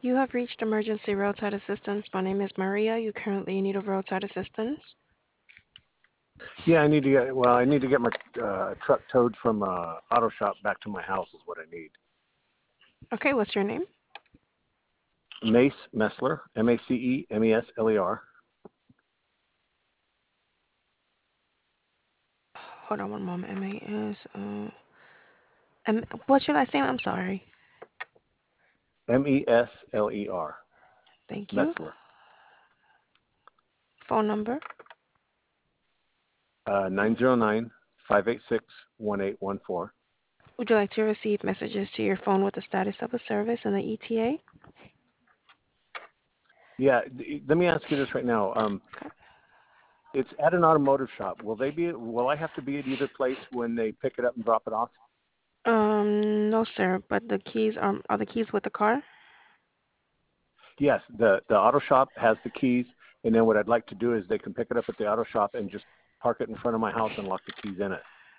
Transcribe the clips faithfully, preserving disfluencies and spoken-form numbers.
You have reached emergency roadside assistance. My name is Maria. You currently in need of roadside assistance. Yeah, I need to get, well, I need to get my uh, truck towed from uh, auto shop back to my house is what I need. Okay, what's your name? Mace Messler, M A C E M E S L E R. Hold on one moment. M A S. Uh, M- what's your last name? I'm sorry. M E S L E R. Thank you. Messler. Phone number. Uh, nine zero nine, five eight six, one eight one four. Would you like to receive messages to your phone with the status of a service and the E T A? Yeah, th- let me ask you this right now. Um, Okay. it's at an automotive shop. Will they be, will I have to be at either place when they pick it up and drop it off? Um, no, sir. But the keys are are the keys with the car? Yes, the, the auto shop has the keys, and then what I'd like to do is they can pick it up at the auto shop and just park it in front of my house and lock the keys in it.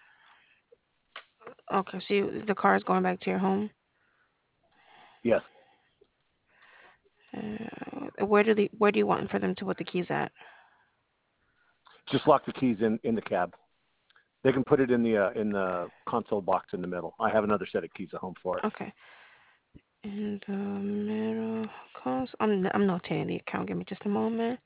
Okay, so you, the car is going back to your home. Yes, Uh, where do the where do you want for them to put the keys at? just lock the keys in, in the cab. They can put it in the uh, in the console box in the middle. I have another set of keys at home for it. Okay. In the middle cons. I'm I'm notating the account. Give me just a moment.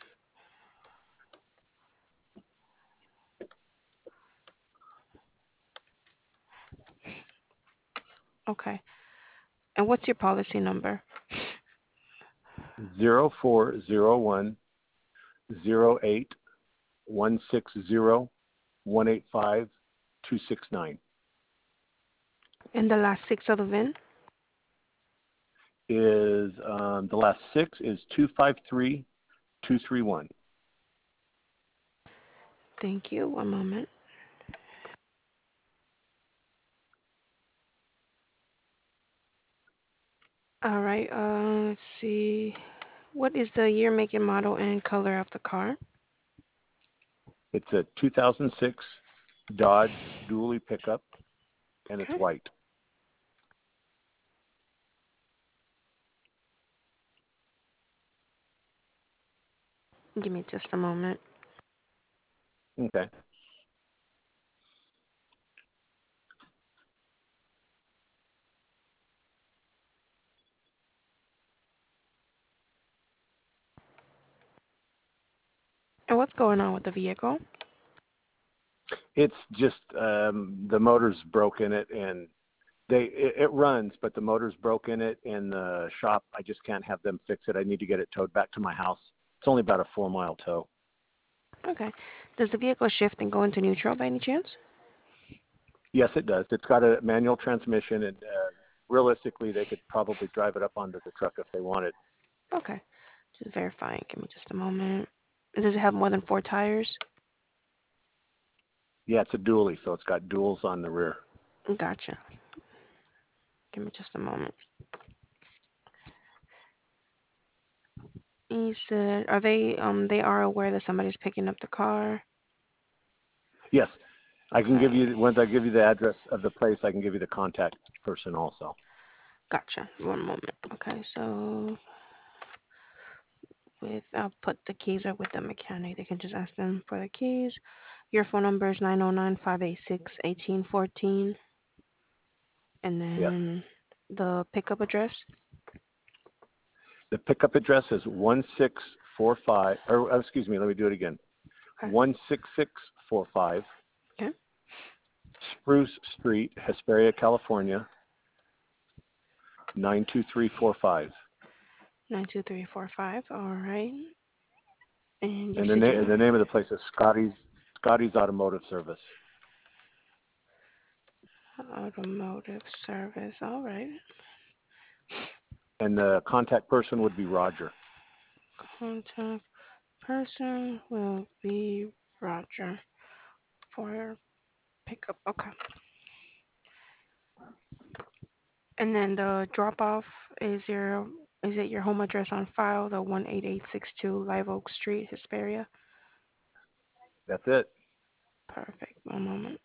Okay. And what's your policy number? Zero four zero one zero eight one six zero one eight five two six nine And the last six of the V I N? is um, the last six is two five three two three one. Thank you. One moment. All right. Uh, let's see. What is the year, make, and model and color of the car? It's a two thousand six Dodge dually pickup, and it's Okay. white. Give me just a moment. Okay. And what's going on with the vehicle? It's just um, the motor's broke in it, and they it, it runs, but the motor's broke in it. In the shop, I just can't have them fix it. I need to get it towed back to my house. It's only about a four mile tow. Okay. Does the vehicle shift and go into neutral by any chance? Yes, it does. It's got a manual transmission, and uh, realistically, they could probably drive it up onto the truck if they wanted. Okay. Just verifying. Give me just a moment. Does it have more than four tires? Yeah, it's a dually, so it's got duals on the rear. Gotcha. Give me just a moment. You said, are they um they are aware that somebody's picking up the car? Yes, I can give Okay. you once I give you the address of the place. I can give you the contact person also. Gotcha. One moment. Okay, so with I'll put the keys are with the mechanic. They can just ask them for the keys. Your phone number is nine zero nine five eight six eighteen fourteen, and Yes. then the pickup address. The pickup address is one six four five, or uh, excuse me, let me do it again. Okay. one six six four five Okay. Spruce Street, Hesperia, California, nine two three four five. Nine two three four five. All right. And you And the, said na- you the name of the place is Scotty's, Scotty's Automotive Service. automotive service. All right. And the contact person would be Roger. Contact person will be Roger for pickup. Okay. And then the drop off is your is it your home address on file, the one eight eight six two Live Oak Street, Hesperia? That's it. Perfect. One moment.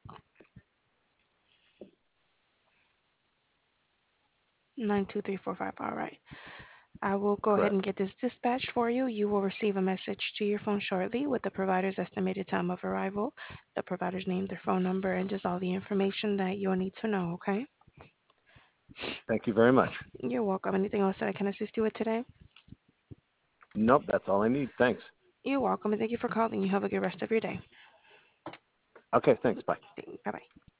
Nine two three four five. All right. I will go ahead and Correct. get this dispatched for you. You will receive a message to your phone shortly with the provider's estimated time of arrival, the provider's name, their phone number, and just all the information that you'll need to know, okay? Thank you very much. You're welcome. Anything else that I can assist you with today? Nope, that's all I need. Thanks. You're welcome, and thank you for calling. You have a good rest of your day. Okay, thanks. Bye. Bye bye.